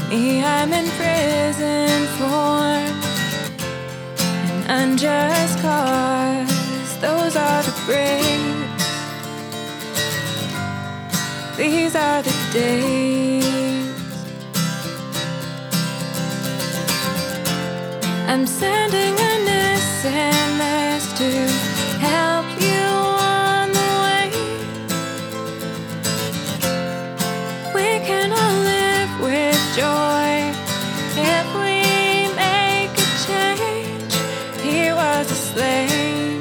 Me, I'm in prison for an unjust cause. Those are the breaks. These are the days. I'm sending an SMS to help you on the way. We can all live with joy if we make a change. He was a slave,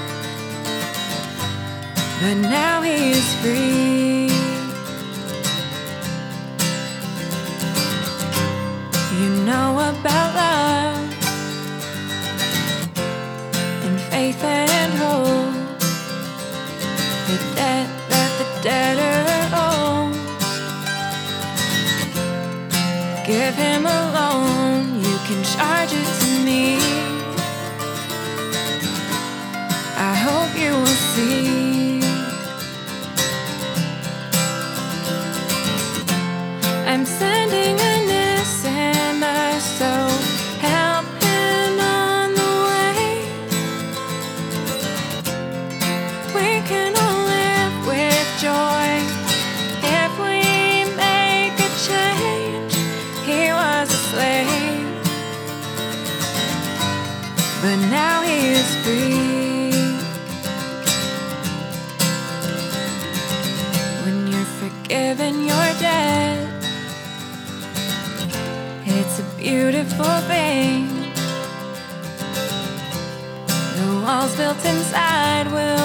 but now he is free. You know about love and faith and hope, the debt that the debtor owes. Give him a loan, you can charge it to me. I hope you will see. I'm sending an SMS, so help him on the way. We can all live with joy if we make a change. He was a slave, but now he is free. When you're forgiven your debt, it's a beautiful thing. The walls built inside will